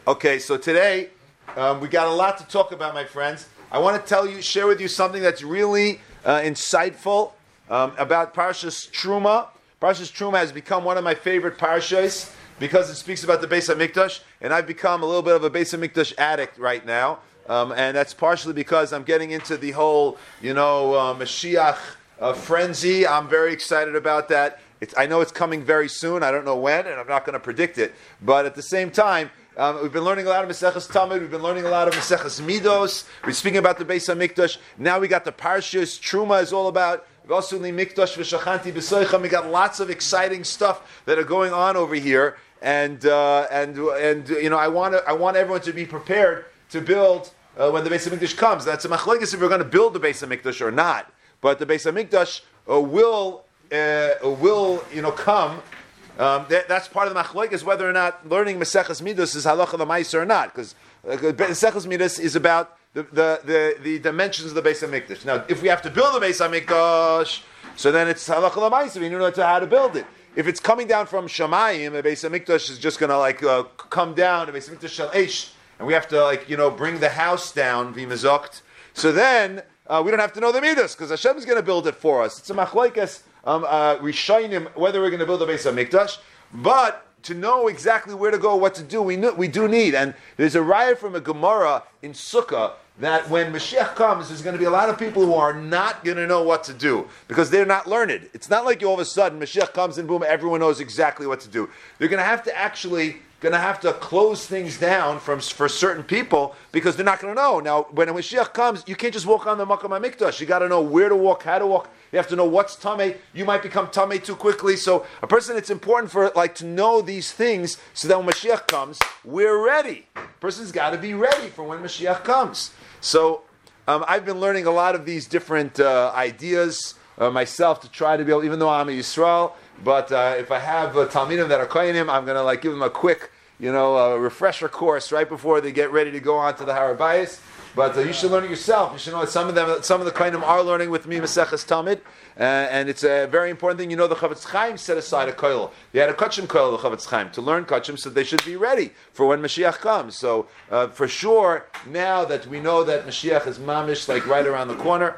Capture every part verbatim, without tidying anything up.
Okay, so today um, we got a lot to talk about, my friends. I want to tell you, share with you something that's really uh, insightful um, about Parshas Truma. Parshas Truma has become one of my favorite parshas because it speaks about the Beis HaMikdash, and I've become a little bit of a Beis HaMikdash addict right now, um, and that's partially because I'm getting into the whole, you know, uh, Mashiach uh, frenzy. I'm very excited about that. It's, I know it's coming very soon. I don't know when, and I'm not going to predict it. But at the same time, um, we've been learning a lot of Maseches Tamid. We've been learning a lot of Maseches Midos. We're speaking about the Beis HaMikdash. Now we got the Parshas Truma is all about V'asuli Mikdash v'shachanti b'soicham. We got lots of exciting stuff that are going on over here, and uh, and and you know I want to I want everyone to be prepared to build uh, when the Beis HaMikdash comes. That's a machlokes if we're going to build the Beis HaMikdash or not. But the Beis HaMikdash uh, will. Uh, will you know come? Um, that, that's part of the machlokes is whether or not learning Maseches Midos is halacha l'maisa or not, because uh, Maseches Midos is about the, the, the, the dimensions of the Beis HaMikdash. Now, if we have to build the Beis HaMikdash, so then it's halacha l'maisa. We don't know how to build it. If it's coming down from Shamayim, the Beis HaMikdash is just going to like uh, come down. The Beis HaMikdash shel eish, and we have to like you know bring the house down v'mazokt. So then uh, we don't have to know the Midos because Hashem is going to build it for us. It's a machlokes. Um, uh, Rishayim, whether we're going to build a Beis HaMikdash, but to know exactly where to go, what to do, we know, we do need. And there's a riot from a Gemara in Sukkah that when Mashiach comes, there's going to be a lot of people who are not going to know what to do because they're not learned. It's not like you all of a sudden Mashiach comes and boom, everyone knows exactly what to do. They're going to have to actually. Going to have to close things down from for certain people because they're not going to know. Now, when a Mashiach comes, you can't just walk on the Makom HaMikdash. You got to know where to walk, how to walk. You have to know what's tamei. You might become tamei too quickly. So, a person, it's important for like to know these things so that when Mashiach comes, we're ready. A person's got to be ready for when Mashiach comes. So, um, I've been learning a lot of these different uh, ideas uh, myself to try to be able, even though I'm a Yisrael. But uh, if I have uh, Talmidim that are koyanim, I'm going to like give them a quick, you know, uh, refresher course right before they get ready to go on to the Har Bayis. But uh, you should learn it yourself. You should know that some of them, some of the koyanim are learning with me Maseches Tamid, uh, and it's a very important thing. You know, the Chavetz Chaim set aside a koil. They had a kachim koil, the Chavetz Chaim, to learn kachim, so they should be ready for when Mashiach comes. So uh, for sure, now that we know that Mashiach is mamish, like right around the corner.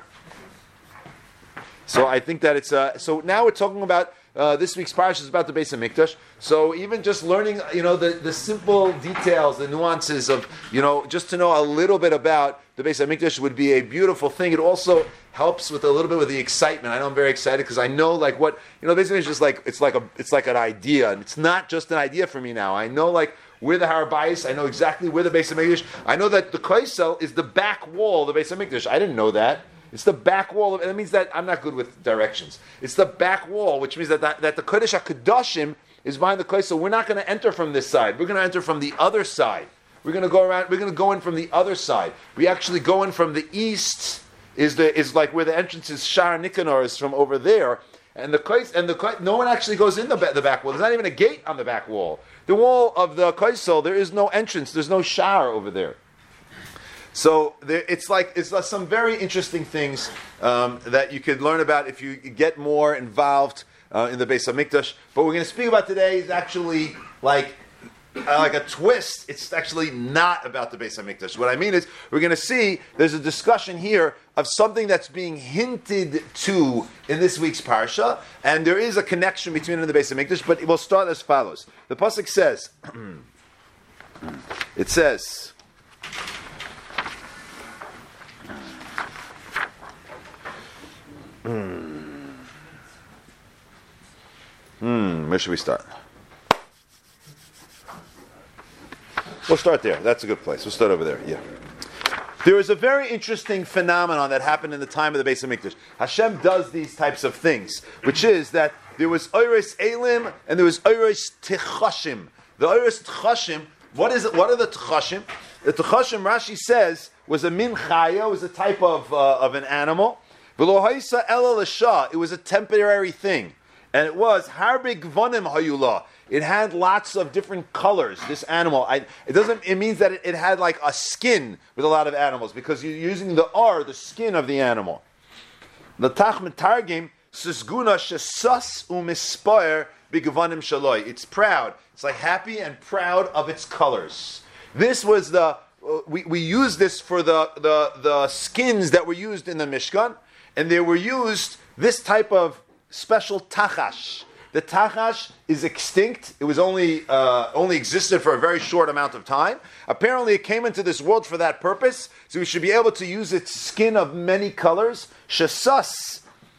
So I think that it's uh, so now we're talking about. Uh, this week's parsha is about the Beis HaMikdash. So even just learning, you know, the, the simple details, the nuances of, you know, just to know a little bit about the Beis HaMikdash would be a beautiful thing. It also helps with a little bit with the excitement. I know I'm very excited because I know like what, you know, Beis HaMikdash is just like, it's like a, it's like an idea. And it's not just an idea for me now. I know like where the Har Bayis, I know exactly where the Beis HaMikdash, I know that the Kaisel is the back wall of the Beis HaMikdash. I didn't know that. It's the back wall, of, and it means that I'm not good with directions. It's the back wall, which means that that, that the Kodesh HaKadoshim is behind the Kodesh, so we're not going to enter from this side. We're going to enter from the other side. We're going to go around, we're going to go in from the other side. We actually go in from the east, is the is like where the entrance is, Shar Nikanor is from over there, and the Kodesh, and the no one actually goes in the, the back wall. There's not even a gate on the back wall. The wall of the Kodesh, there is no entrance, there's no Shar over there. So there, it's like it's like some very interesting things um, that you could learn about if you get more involved uh, in the Beis HaMikdash. But we're going to speak about today is actually like uh, like a twist. It's actually not about the Beis HaMikdash. What I mean is we're going to see there's a discussion here of something that's being hinted to in this week's parsha, and there is a connection between it and the Beis HaMikdash. But we'll start as follows. The pasuk says, it says. Hmm. Hmm. Where should we start? We'll start there. That's a good place. We'll start over there. Yeah. There is a very interesting phenomenon that happened in the time of the Beis HaMikdash. Hashem does these types of things, which is that there was Oires Elim and there was Oires Techashim. The Oires Techashim. What is it? What are the Techashim? The Techashim, Rashi says, was a min chaya, was a type of uh, of an animal. It was a temporary thing. And it was Harbe Gvonim Hayula. It had lots of different colors, this animal. I, it doesn't it means that it, it had like a skin with a lot of animals, because you're using the R, the skin of the animal. The Tach Metargim Sisguna Shesas Umispoir Bigvanim Shaloi. It's proud. It's like happy and proud of its colors. This was the, uh, we, we used this for the, the, the skins that were used in the Mishkan, and they were used, this type of special tachash. The tachash is extinct. It was only uh, only existed for a very short amount of time. Apparently, it came into this world for that purpose, so we should be able to use its skin of many colors. Shesas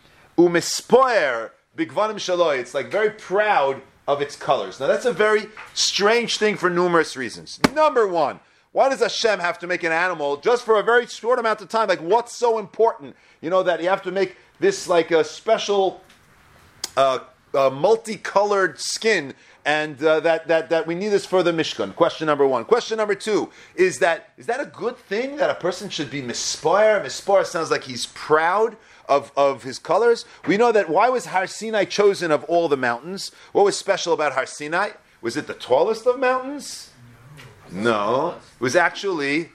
umispoer bigvanim shaloi. It's like very proud of its colors. Now, that's a very strange thing for numerous reasons. Number one, why does Hashem have to make an animal just for a very short amount of time? Like, what's so important? You know, that you have to make this like a special... Uh, Uh, multicolored skin, and uh, that, that, that we need this for the Mishkan. Question number one. Question number two is that is that a good thing that a person should be mispoer? Mispoer sounds like he's proud of, of his colors. We know that why was Har Sinai chosen of all the mountains? What was special about Har Sinai? Was it the tallest of mountains? No. It was actually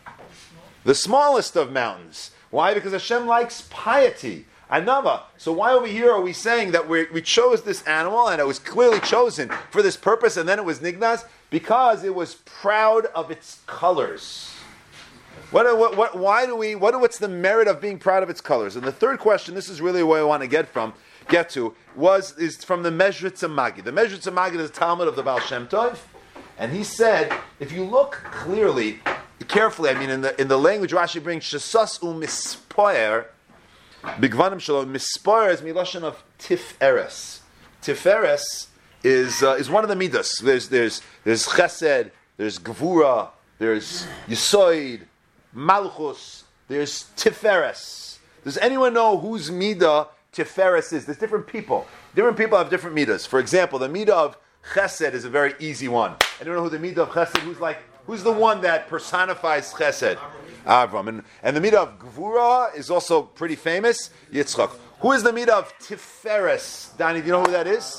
the smallest of mountains. Why? Because Hashem likes piety. Anava. So why over here are we saying that we we chose this animal and it was clearly chosen for this purpose and then it was nignaz? Because it was proud of its colors. What, what, what, why do we, what, what's the merit of being proud of its colors? And the third question, this is really where I want to get from, get to, was, is from the Mezritza Magid. The Mezritza Magid is a Talmud of the Baal Shem Tov, and he said, if you look clearly, carefully, I mean, in the, in the language Rashi brings, Shesas u'mispoer, Bigvanim Shalom, Mispoer is milashon of Tiferes. Tiferes is uh, is one of the midas. There's there's there's Chesed, there's Gvura, there's Yisoid, Malchus, there's Tiferes. Does anyone know whose midah Tiferes is? There's different people. Different people have different midas. For example, the midah of Chesed is a very easy one. Anyone know who the midah of Chesed? Who's like who's the one that personifies Chesed? Avram. And, and the midah of Gvura is also pretty famous, Yitzchak. Who is the midah of Tiferes? Danny, do you know who that is?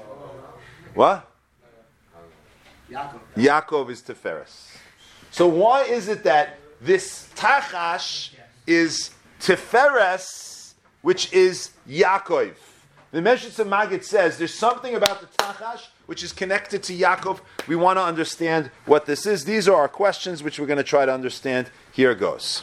What? Yaakov. Yaakov is Tiferes. So why is it that this Tachash is Tiferes, which is Yaakov? The Mezritza Magid says there's something about the Tachash which is connected to Yaakov. We want to understand what this is. These are our questions which we're going to try to understand. Here goes.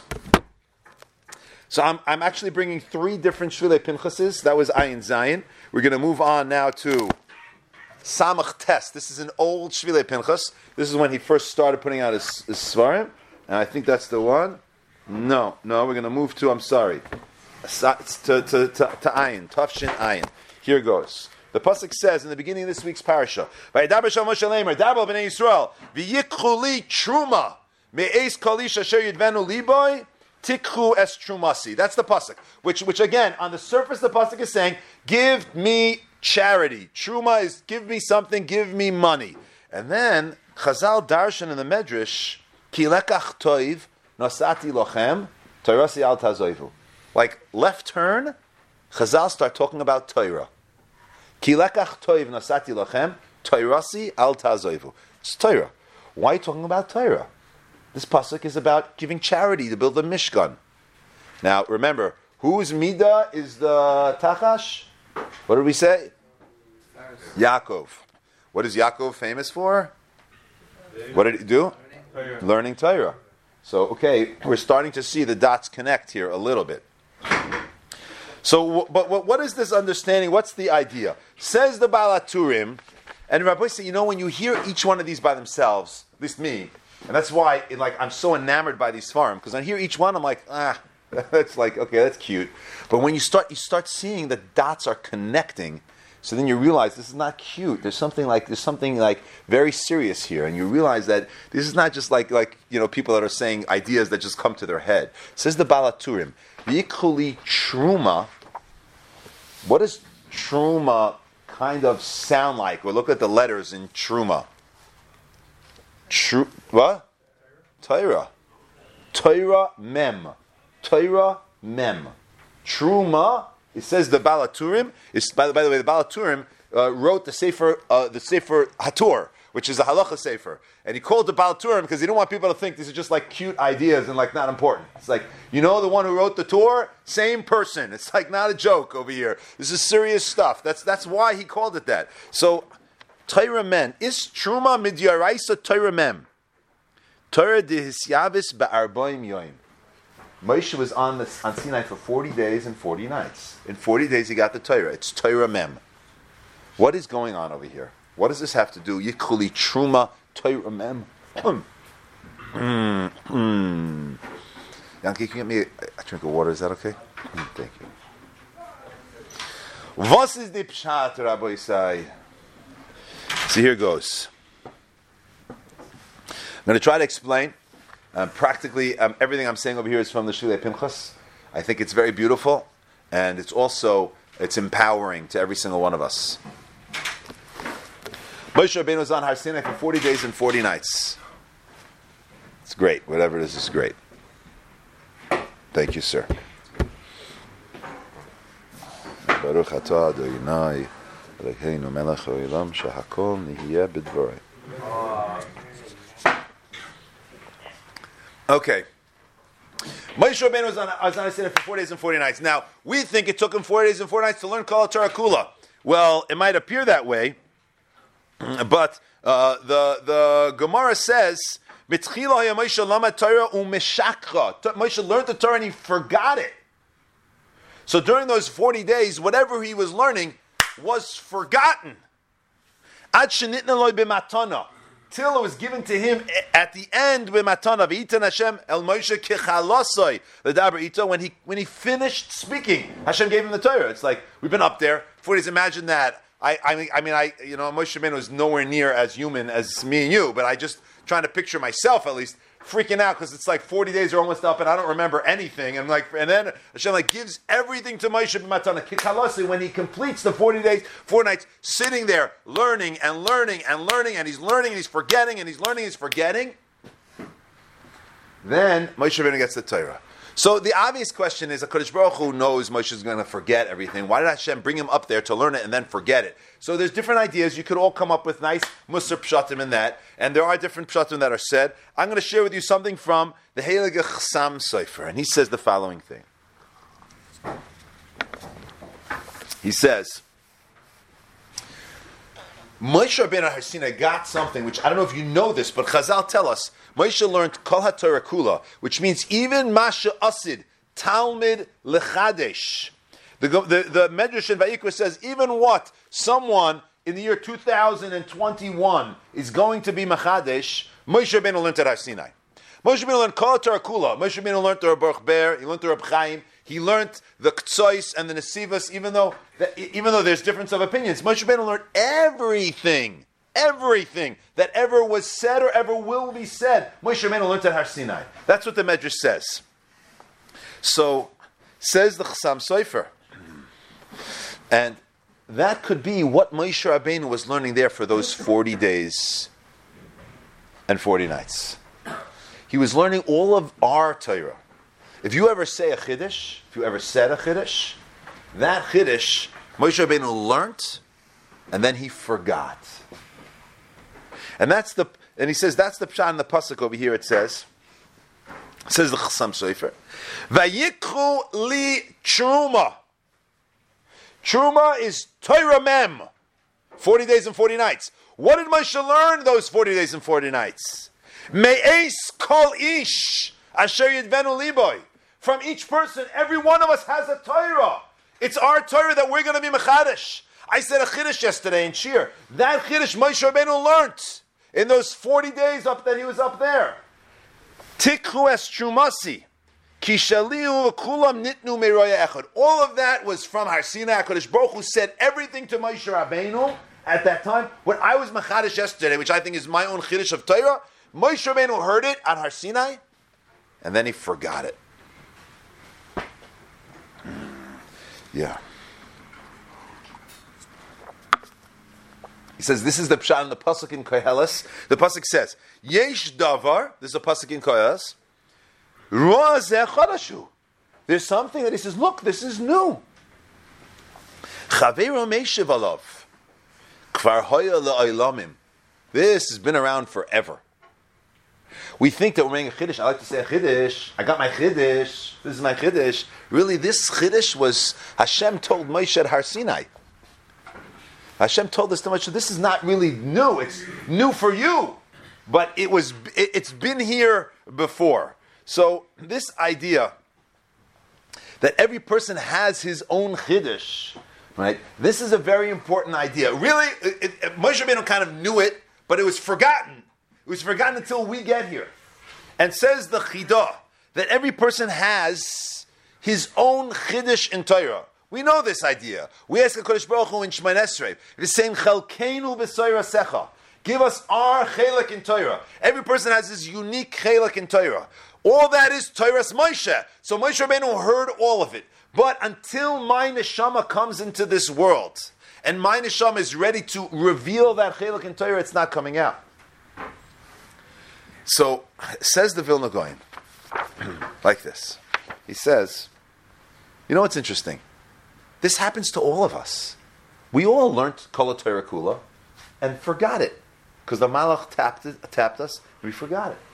So I'm, I'm actually bringing three different Shvilei Pinchases. That was Ayin Zayin. We're going to move on now to Samach Tes. This is an old Shvilei Pinchas. This is when he first started putting out his, his Svarim. And I think that's the one. No, no, we're going to move to, I'm sorry, to, to, to, to Ayin, Tafshin Ayin. Here goes. The pasuk says in the beginning of this week's parasha, "Vayidaber Shel Moshe Leimer, Dabel b'nei Yisrael, v'yikchu li truma me'eis kolish asher yidvenu liboy, tikchu es trumasi." That's the pasuk. Which, which again, on the surface, the pasuk is saying, "Give me charity." Truma is give me something, give me money. And then Chazal darshan in the Medrash, "Ki lekach toiv nosati lochem, toirasi al tazoivu." Like left turn, Chazal start talking about Torah. Ki lekach toiv nasati lachem, toirasi al tazoivu. It's Torah. Why are you talking about Torah? This pasuk is about giving charity to build the Mishkan. Now, remember, whose midah is the tachash? What did we say? Yaakov. What is Yaakov famous for? What did he do? Torah. Learning Torah. So, okay, we're starting to see the dots connect here a little bit. So, but what is this understanding? What's the idea? Says the Baal HaTurim, and Rabbi said, you know, when you hear each one of these by themselves, at least me, and that's why, it, like, I'm so enamored by these farms, because I hear each one, I'm like, ah, that's like, okay, that's cute. But when you start, you start seeing the dots are connecting, so then you realize this is not cute. There's something like there's something like very serious here, and you realize that this is not just like like you know people that are saying ideas that just come to their head. Says the Baal HaTurim, V'yikuli truma. What does truma kind of sound like? We'll look at the letters in truma. Tru, what? Torah. Torah mem. Torah mem. Truma. It says the Baal HaTurim. Is by, by the way, the Baal HaTurim uh, wrote the Sefer, uh, the Sefer Hatur, which is a halacha sefer, and he called the Baal HaTurim because he didn't want people to think these are just like cute ideas and like not important. It's like, you know, the one who wrote the Torah, same person. It's like not a joke over here. This is serious stuff. That's that's why he called it that. So, Torah mem is truma midyaraisa Torah mem. Torah dehisyavis ba'arboim yoim. Moshe was on the on Sinai for forty days and forty nights. In forty days he got the Torah. It's Torah Mem. What is going on over here? What does this have to do? Yikhuli Truma Torah Mem. Mm, mm. Yankee, can you get me a, a drink of water? Is that okay? Mm, thank you. Was is the pshat, Rabbi Isai? So here goes. I'm going to try to explain. Um, practically, um, everything I'm saying over here is from the Shulei Pinchas. I think it's very beautiful, and it's also it's empowering to every single one of us. Moshe Rabbeinu was on Har Sinai for forty days and forty nights. It's great. Whatever it is, is great. Thank you, sir. Baruch atah Adonai Eloheinu melech haolam shehakol nihiyeh b'dvorei. Okay. Moshe Rabbeinu was on Har Sinai for four days and forty nights. Now, we think it took him four days and four nights to learn Kol HaTorah Kula. Well, it might appear that way, but uh, the the Gemara says, Moshe learned the Torah and he forgot it. So during those forty days, whatever he was learning was forgotten. Ad shenitna lo b'matana, till it was given to him at the end b'matana. V'yitan Hashem el Moshe kichalasoi l'daber ito. When he when he finished speaking, Hashem gave him the Torah. It's like we've been up there forty days. Imagine that. I I mean I mean I you know Moshe Rabbeinu was nowhere near as human as me and you, but I just trying to picture myself at least freaking out because it's like forty days are almost up and I don't remember anything. And like, and then Hashem like gives everything to Moshe b'matana kikalasi when he completes the forty days, four nights, sitting there learning and learning and learning, and he's learning and he's forgetting and he's learning and he's forgetting. Then Moshe Rabbeinu gets the Torah. So the obvious question is, HaKadosh Baruch Hu knows Moshe is going to forget everything. Why did Hashem bring him up there to learn it and then forget it? So there's different ideas. You could all come up with nice Musar Pshatim in that. And there are different Pshatim that are said. I'm going to share with you something from the Heilige Chassam Sofer. And he says the following thing. He says, Moshe Rabbeinu Har Sinai got something, which I don't know if you know this, but Chazal tell us, Moshe learned Kol HaTorah Kula, which means even Masha Asid, Talmud Lechadesh. The, the, the Medrash in Vayikra says, even what someone in the year two thousand twenty-one is going to be Machadesh, Moshe Rabbeinu learned at Har Sinai. Moshe Rabbeinu learned Kol HaTorah Kula. Moshe Rabbeinu learned the Baruch Ber, he learned the Reb Chaim, he learned the Ktsois and the Nesivas, even though that, even though there's difference of opinions. Moshe Rabbeinu learned everything. Everything that ever was said or ever will be said, Moshe Rabbeinu learned at Har Sinai. That's what the Medrash says. So, says the Chassam Sofer. And that could be what Moshe Rabbeinu was learning there for those forty days and forty nights. He was learning all of our Torah. If you ever say a Chiddush, if you ever said a Chiddush, that Chiddush, Moshe Rabbeinu learned, and then he forgot. And that's the, and he says that's the pshat in the pasuk over here. It says, it says the Chassam Sofer, Vayikru li truma. Truma is Torah Mem, forty days and forty nights. What did Moshe learn those forty days and forty nights? Me'es kol ish asher yidvenu liboy. From each person, every one of us has a Torah. It's our Torah that we're going to be mechadesh. I said a chiddush yesterday in Shir. That chiddush Moshe Rabbeinu learned in those forty days up that he was up there. Tikhu es trumasi. Kishaliu kulam nitnu meroya echad. All of that was from Har Sinai. HaKadosh Baruch Hu said everything to Moshe Rabbeinu at that time. When I was mechadesh yesterday, which I think is my own chiddush of Torah, Moshe Rabbeinu heard it at Har Sinai, and then he forgot it. Yeah. He says, this is the pshat in the pasuk in Koheles. The pasuk says, Yesh davar, this is a pasuk in Koheles, Ruah zeh chadashu. There's something that he says, look, this is new. Chaveiro meishiv alav, kvar hoya le'olamim. This has been around forever. We think that we're making a chiddush. I like to say a chiddush. I got my chiddush. This is my chiddush. Really, this chiddush was Hashem told Moshe at Har Sinai. Hashem told us to Moshe, this is not really new. It's new for you. but it was it, it's been here before. So this idea that every person has his own chiddush, right? This is a very important idea. Really, it, it, Moshe Rabbeinu kind of knew it, but it was forgotten. It was forgotten until we get here. And says the Chidah that every person has his own chiddush in Torah. We know this idea. We ask HaKadosh Baruch Hu in Shemon Esrei, it's saying, Chelkeinu b'Torah secha. Give us our chelek in Torah. Every person has his unique chelek in Torah. All that is Torah's Moshe. So Moshe Rabbeinu heard all of it. But until my neshama comes into this world, and my neshama is ready to reveal that chelek in Torah, it's not coming out. So, says the Vilna Gaon, like this. He says, you know what's interesting? This happens to all of us. We all learned Kol HaTorah Kula and forgot it. Because the Malach tapped, it, tapped us and we forgot it.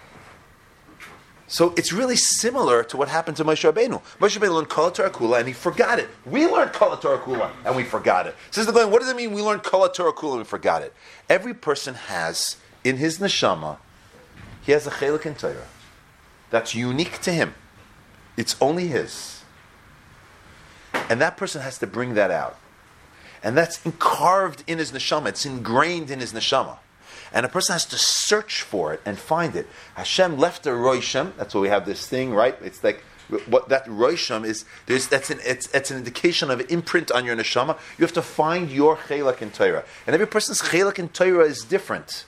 So it's really similar to what happened to Moshe Rabbeinu. Moshe Rabbeinu learned Kol HaTorah Kula and he forgot it. We learned Kol HaTorah Kula and we forgot it. Says the Gaon, what does it mean we learned Kol HaTorah Kula and we forgot it? Every person has, in his neshama, he has a chelik in Torah that's unique to him. It's only his. And that person has to bring that out. And that's carved in his neshama. It's ingrained in his neshama. And a person has to search for it and find it. Hashem left a roisham. That's why we have this thing, right? It's like what that roisham is. There's that's an it's, it's an indication of an imprint on your neshama. You have to find your chelak in Torah, and every person's chelak in Torah is different.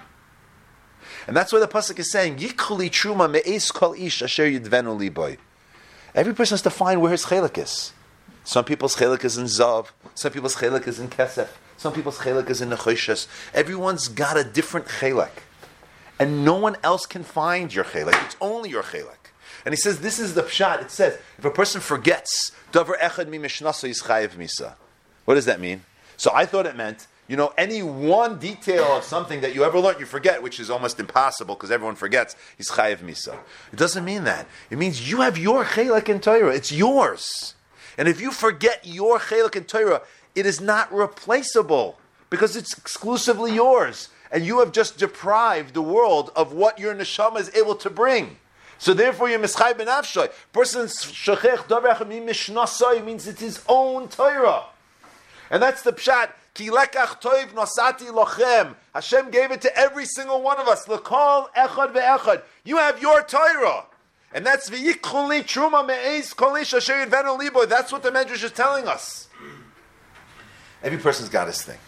And that's why the pasuk is saying, "Yikuli truma me'es kol ish asher yidvenu liboy." Every person has to find where his chelak is. Some people's chelak is in zav. Some people's chelak is in kesef. Some people's chelak is in nechoshes. Everyone's got a different chelak. And no one else can find your chelak. It's only your chelak. And he says, this is the pshat. It says, if a person forgets, davar echad mi mishnasa is chayev misa. What does that mean? So I thought it meant, you know, any one detail of something that you ever learned, you forget, which is almost impossible because everyone forgets, is chayev misa. It doesn't mean that. It means you have your chelak in Torah. It's yours. And if you forget your chelak in Torah, it is not replaceable because it's exclusively yours. And you have just deprived the world of what your neshama is able to bring. So therefore you're mischai benafshay. Person shechech davar echad mi mishnasai means it's his own Torah. And that's the pshat. Ki lekach toiv nosati lochem. Hashem gave it to every single one of us. L'kol echad ve'echad. You have your Torah. And that's v'yikhuli truma me'ez kol ish asher yidvenu liboy. That's what the Medrash is telling us. Every person's got his thing.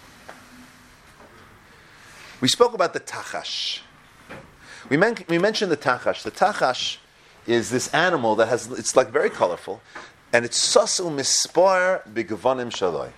We spoke about the tachash. We, men- we mentioned the tachash. The tachash is this animal that has, it's like very colorful, and it's sasu mispar b'gevanim shaloi.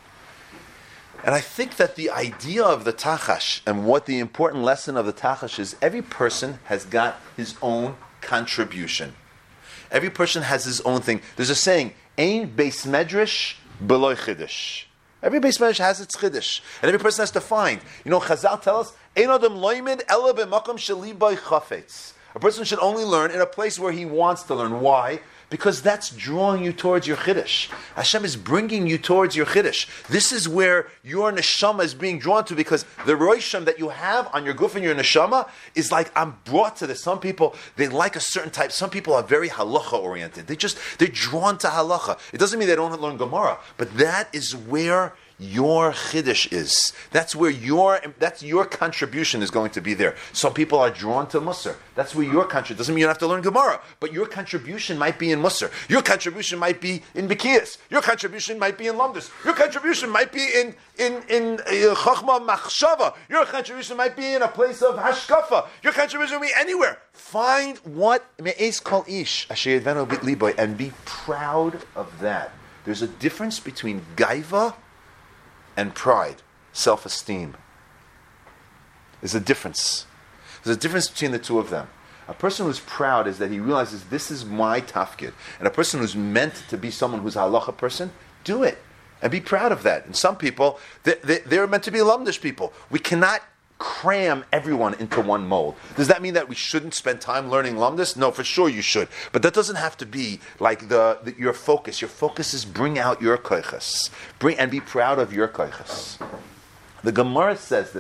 And I think that the idea of the tachash and what the important lesson of the tachash is, every person has got his own contribution. Every person has his own thing. There's a saying, ein beis medrash b'loi chiddush. Every beis medrash has its chiddush, and every person has to find. You know, Chazal tell us, ein adam loimid ela b'makom shelibai chafetz. A person should only learn in a place where he wants to learn. Why? Because that's drawing you towards your chiddush. Hashem is bringing you towards your chiddush. This is where your neshama is being drawn to, because the roisham that you have on your guf and your neshama is like, I'm brought to this. Some people, they like a certain type. Some people are very halacha oriented. They just, they're drawn to halacha. It doesn't mean they don't learn Gemara, but that is where your chiddush is. That's where your that's your contribution is going to be there. Some people are drawn to Musar. That's where your contribution doesn't mean you don't have to learn Gemara, but your contribution might be in Musar. Your contribution might be in Bikiyas. Your contribution might be in Lamdus. Your contribution might be in in in uh, Chachma Machshava. Your contribution might be in a place of Hashkafa. Your contribution might be anywhere. Find what me'es kol ish asher yidvenu liboy and be proud of that. There's a difference between gaiva and pride, self-esteem. There's a difference. There's a difference between the two of them. A person who's proud is that he realizes this is my tafkid. And a person who's meant to be someone who's a halacha person, do it. And be proud of that. And some people, they, they, they're meant to be lamdish people. We cannot cram everyone into one mold. Does that mean that we shouldn't spend time learning lamdus? No, for sure you should. But that doesn't have to be like the, the your focus. Your focus is bring out your koiches. Bring and be proud of your koiches. The Gemara says this.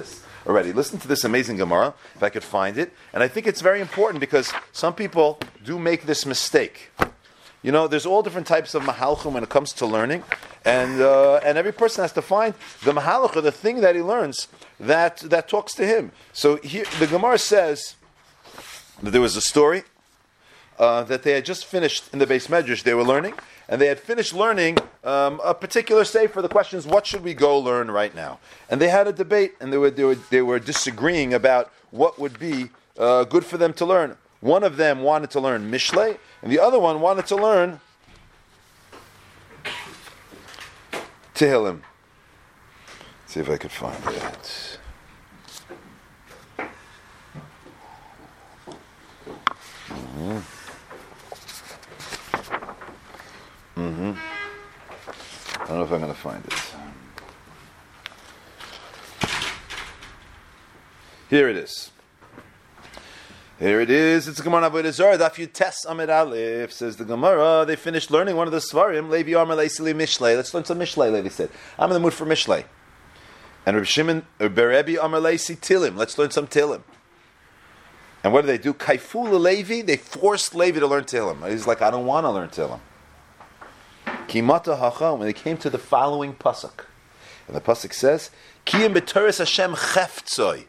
already. Listen to this amazing Gemara, if I could find it. And I think it's very important because some people do make this mistake. You know, there's all different types of mahalchim when it comes to learning, and uh, and every person has to find the mahalach, or the thing that he learns that that talks to him. So here, the Gemara says that there was a story uh, that they had just finished in the Beis Medrash. They were learning, and they had finished learning um, a particular sefer. The question is, what should we go learn right now? And they had a debate, and they were they were they were disagreeing about what would be uh, good for them to learn. One of them wanted to learn Mishlei, and the other one wanted to learn Tehillim. Let's see if I could find it. Mm-hmm. Mm-hmm. I don't know if I'm going to find it. Here it is. Here it is. It's a Gemara Avodah Zarah. Daf Yutes Amid Aleph, says the Gemara. They finished learning one of the Svarim. Levi Amar Leisili Mishlei. Let's learn some Mishlei. Levi said, "I'm in the mood for Mishlei." And Reb Shimon Berebi Amar Leisi Tilim. Let's learn some Tilim. And what do they do? Kaifula Levi. They forced Levi to learn Tilim. He's like, I don't want to learn Tilim. Kimata Hacha. When they came to the following pasuk, and the pasuk says, Kiyim b'Toras Hashem cheftzoi.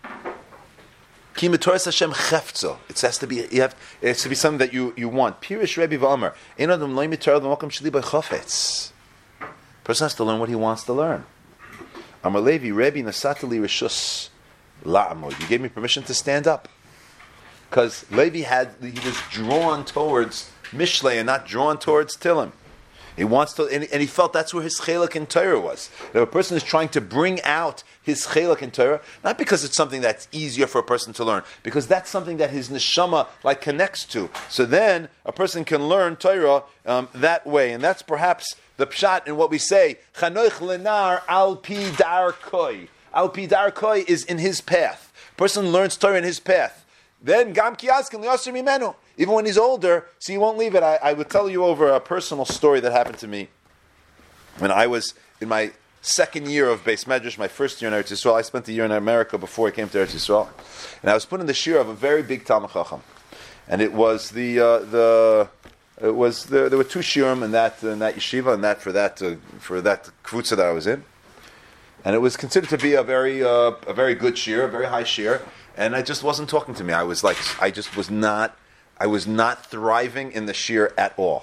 Hashem chefzo. It has to be. You have. It has to be something that you, you want. Pirish Rebbe V'Amar. Ein adam lo mitar l'makom sheli b'chafetz. Person has to learn what he wants to learn. Amar Levi Rebbe nasatali rishus la'amod. You gave me permission to stand up, because Levi had he was drawn towards Mishlei and not drawn towards Tilim. He wants to, and, and he felt that's where his chelak in Torah was. That a person is trying to bring out his chelak in Torah, not because it's something that's easier for a person to learn, because that's something that his neshama like connects to. So then a person can learn Torah um, that way, and that's perhaps the pshat in what we say. Chanoich lenar al pi dar koi. Al pi dar koi is in his path. Person learns Torah in his path. Then gam kiaskin liyaser mimenu. Even when he's older, so he won't leave it. I, I would tell you over a personal story that happened to me when I was in my second year of Beis Medrash, my first year in Eretz Yisrael. I spent a year in America before I came to Eretz Yisrael, and I was put in the shir of a very big Talmud Chacham, and it was the uh, the it was the, there were two shirim in that in that yeshiva, and that for that uh, for that kvutza that I was in, and it was considered to be a very uh, a very good shir, a very high shir, and it just wasn't talking to me. I was like, I just was not. I was not thriving in the shir at all,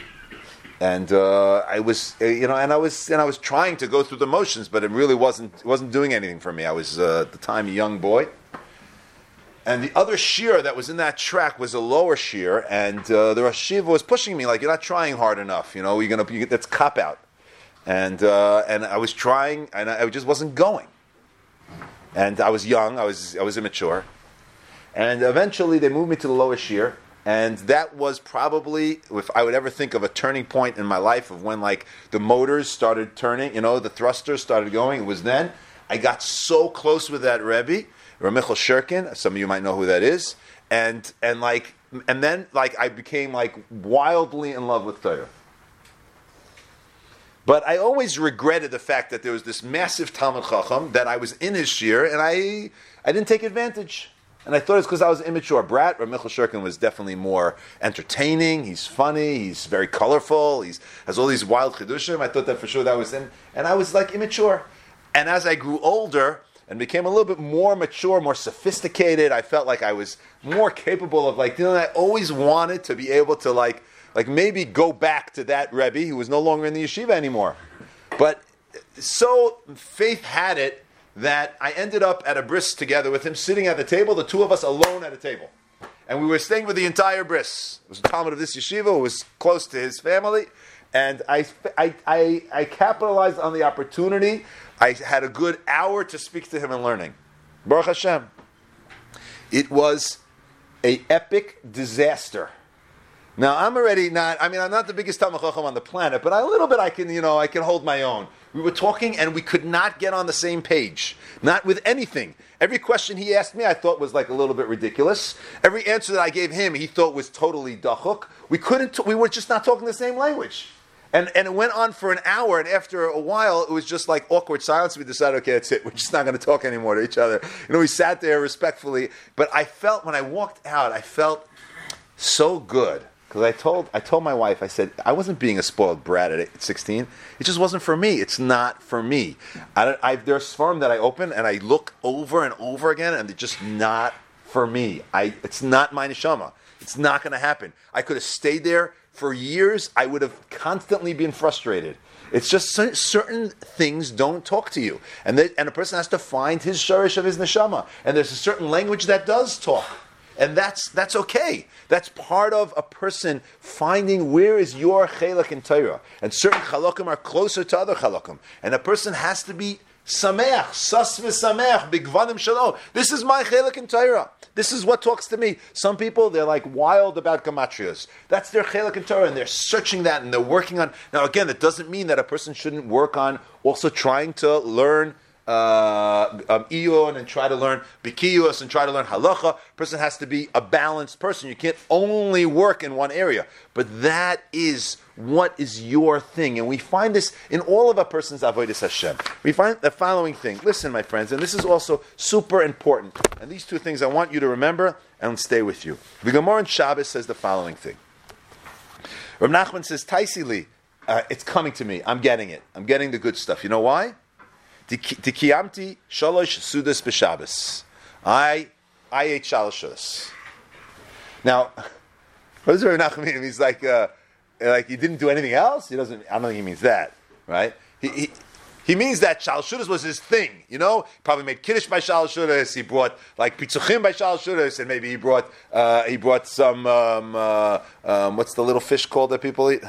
and uh, I was, you know, and I was, and I was trying to go through the motions, but it really wasn't it wasn't doing anything for me. I was uh, at the time a young boy, and the other shir that was in that track was a lower shir, and uh, the Rosh Yeshiva was pushing me like, "You're not trying hard enough. You know, you're gonna you, that's cop out," and uh, and I was trying, and I just wasn't going, and I was young, I was I was immature. And eventually they moved me to the lower shir, and that was probably, if I would ever think of a turning point in my life of when like the motors started turning, you know, the thrusters started going, it was then. I got so close with that Rebbe, Ramichal Shirkin, some of you might know who that is, and and like and then like I became like wildly in love with Torah. But I always regretted the fact that there was this massive Talmud Chacham that I was in his shir, and I I didn't take advantage. And I thought it's because I was an immature brat. Rav Michal Shirkin was definitely more entertaining. He's funny. He's very colorful. He has all these wild chidushim. I thought that for sure that was him. And I was like immature. And as I grew older and became a little bit more mature, more sophisticated, I felt like I was more capable of like, you know, I always wanted to be able to like, like maybe go back to that Rebbe who was no longer in the yeshiva anymore. But so faith had it that I ended up at a bris together with him, sitting at the table, the two of us alone at a table. And we were staying with the entire bris. It was a Talmud of this yeshiva who was close to his family. And I, I, I, I capitalized on the opportunity. I had a good hour to speak to him and learning. Baruch Hashem. It was an epic disaster. Now, I'm already not, I mean, I'm not the biggest Talmud Chacham on the planet, but a little bit I can, you know, I can hold my own. We were talking and we could not get on the same page. Not with anything. Every question he asked me I thought was like a little bit ridiculous. Every answer that I gave him he thought was totally dachuk. We couldn't, t- we were just not talking the same language. And and it went on for an hour, and after a while, it was just like awkward silence. We decided, okay, that's it. We're just not going to talk anymore to each other. You know, we sat there respectfully, but I felt, when I walked out, I felt so good. Because I told I told my wife, I said, I wasn't being a spoiled brat at sixteen. It just wasn't for me. It's not for me. I don't, I, there's farm that I open, and I look over and over again, and they're just not for me. I It's not my neshama. It's not going to happen. I could have stayed there for years. I would have constantly been frustrated. It's just certain things don't talk to you. And they, and a person has to find his shorish of his neshama. And there's a certain language that does talk. And that's that's okay. That's part of a person finding where is your chelak in Torah. And certain chalakim are closer to other chalakim. And a person has to be sameach, sas v'sameach, bigvanim shalom. This is my chelak in Torah. This is what talks to me. Some people, they're like wild about gematrias. That's their chelak in Torah, and they're searching that, and they're working on. Now, again, that doesn't mean that a person shouldn't work on also trying to learn uh, um, iyun and try to learn bikiyus and try to learn halacha. A person has to be a balanced person. You can't only work in one area. But that is what is your thing. And we find this in all of a person's avodas Hashem. We find the following thing. Listen, my friends, and this is also super important. And these two things I want you to remember and stay with you. The Gemara in Shabbos says the following thing. Rav Nachman says, Taisi li, uh, it's coming to me. I'm getting it. I'm getting the good stuff. You know why? Tikiyamti shalosh sudas b'Shabbos. I I ate shalosh sudas. Now, what does Rav Nachman mean? He's like, uh, like he didn't do anything else. He doesn't. I don't think he means that, right? He he, he means that shalosh sudas was his thing. You know, he probably made kiddush by shalosh sudas. He brought like pitzuchim by shalosh sudas, and maybe he brought uh, he brought some um, uh, um, what's the little fish called that people eat?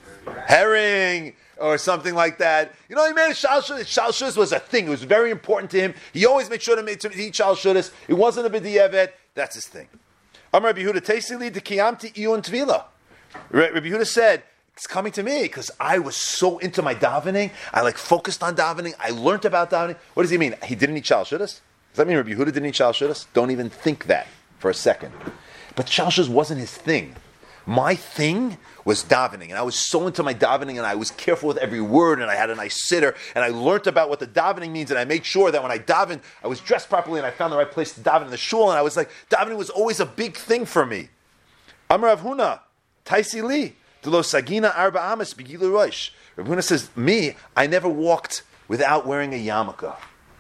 Herring. Or something like that. You know, he made a shal shudas. Shal shudas was a thing. It was very important to him. He always made sure to, make, to eat shal shudas. It wasn't a b'di'evet. That's his thing. Amar Rabbi Yehuda, Teisili de kiyamti iyun tvila. Rabbi Yehuda said, it's coming to me because I was so into my davening. I like focused on davening. I learned about davening. What does he mean? He didn't eat shal shudas? Does that mean Rabbi Yehuda didn't eat shal shudas? Don't even think that for a second. But shal shudas wasn't his thing. My thing was davening, and I was so into my davening, and I was careful with every word, and I had a nice sitter, and I learned about what the davening means, and I made sure that when I davened, I was dressed properly, and I found the right place to daven in the shul, and I was like, davening was always a big thing for me. Amar Rav Huna, Taisi li, delo sagina arba amas begilu roish. Rav Huna says, me, I never walked without wearing a yarmulke.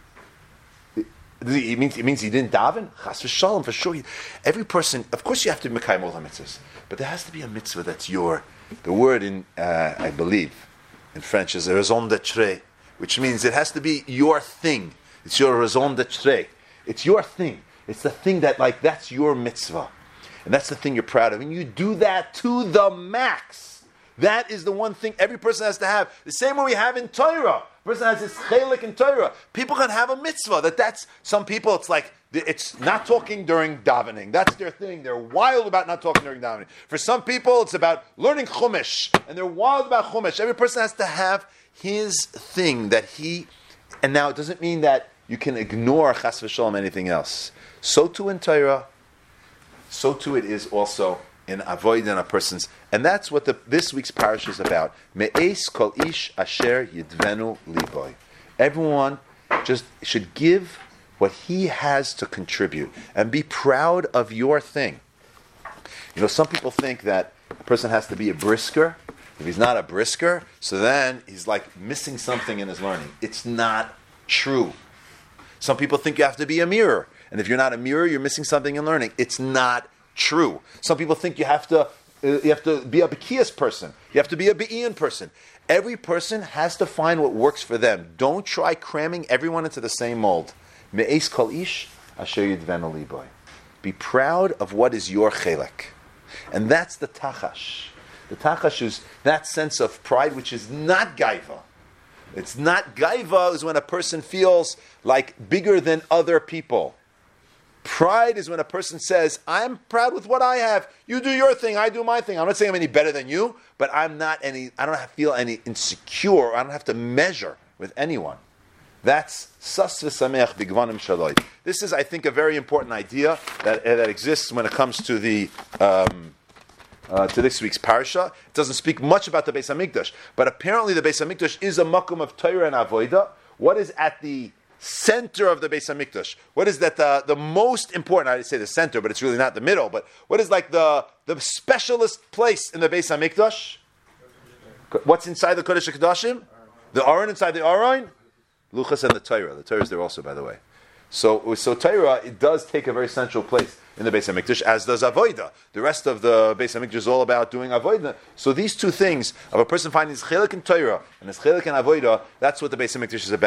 It means, it means he didn't daven? Chas v'shalom, for sure. Every person, of course you have to mekayim all the mitzvahs, but there has to be a mitzvah that's your, the word in, uh, I believe, in French is raison d'être, which means it has to be your thing. It's your raison d'être. It's your thing. It's the thing that, like, that's your mitzvah. And that's the thing you're proud of. And you do that to the max. That is the one thing every person has to have. The same way we have in Torah. A person has this chelik in Torah. People can have a mitzvah. That that's, some people, it's like, it's not talking during davening. That's their thing. They're wild about not talking during davening. For some people, it's about learning chumash. And they're wild about chumash. Every person has to have his thing that he, and now it doesn't mean that you can ignore chas v'shalom anything else. So too in Torah, so too it is also in avoiding a person's, and that's what the, this week's parish is about. Me'es kol ish asher yidvenu liboy. Everyone just should give what he has to contribute and be proud of your thing. You know, some people think that a person has to be a brisker. If he's not a brisker, so then he's like missing something in his learning. It's not true. Some people think you have to be a mirror, and if you're not a mirror, you're missing something in learning. It's not true. Some people think you have to uh, you have to be a Bekiyas person. You have to be a Be'ian person. Every person has to find what works for them. Don't try cramming everyone into the same mold. Me'es kol ish asher yidvenu liboy. Be proud of what is your chelek. And that's the tachash. The tachash is that sense of pride which is not gaiva. It's not gaiva is when a person feels like bigger than other people. Pride is when a person says, I'm proud with what I have. You do your thing, I do my thing. I'm not saying I'm any better than you, but I'm not any, I don't have, feel any insecure. I don't have to measure with anyone. That's sas v'sameach b'gvanim shaloi. This is, I think, a very important idea that, uh, that exists when it comes to the um, uh, to this week's parsha. It doesn't speak much about the Beis Hamikdash, but apparently the Beis Hamikdash is a makom of Torah and Avodah. What is at the center of the Beis Hamikdash? What is that uh, the most important? I say the center, but it's really not the middle. But what is like the the specialist place in the Beis Hamikdash? What's inside the Kodesh HaKodashim? The Aron inside the Aron? Luchas and the Torah. The Torah is there also, by the way. So, so Torah, it does take a very central place in the Beis HaMikdash, as does Avodah. The rest of the Beis HaMikdash is all about doing Avodah. So these two things, of a person finding his chelik in Torah and his chelik in Avodah, that's what the Beis HaMikdash is about.